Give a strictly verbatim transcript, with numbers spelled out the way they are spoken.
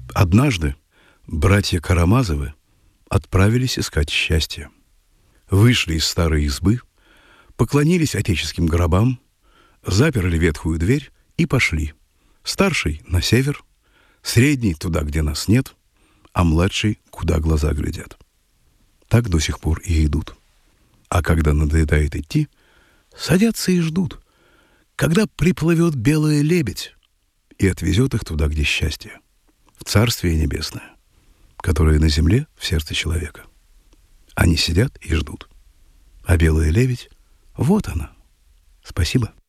Однажды братья Карамазовы отправились искать счастье. Вышли из старой избы, поклонились отеческим гробам, заперли ветхую дверь и пошли. Старший на север, средний туда, где нас нет, а младший куда глаза глядят. Так до сих пор и идут. А когда надоедает идти, садятся и ждут, когда приплывет белый лебедь и отвезет их туда, где счастье, в Царствие Небесное, которое на земле в сердце человека. Они сидят и ждут. А белый лебедь — вот она. Спасибо.